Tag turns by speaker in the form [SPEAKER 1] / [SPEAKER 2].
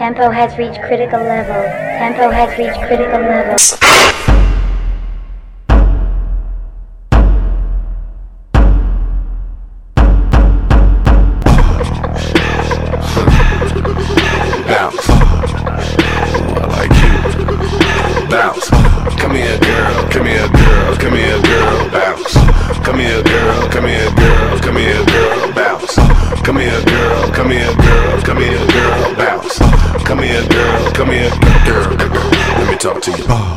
[SPEAKER 1] Tempo has reached critical level. Tempo has reached critical level.
[SPEAKER 2] Bounce. Ooh, I like you. Bounce. Come here, girl. Come here, girl. Come here, girl. Bounce. Come here, girl. Come here, girl. Come here, girl. Bounce. Come here, girl. Come here, girl. Come here, girl. Bounce. Come here, girl. Come here, girl. Let me talk to you.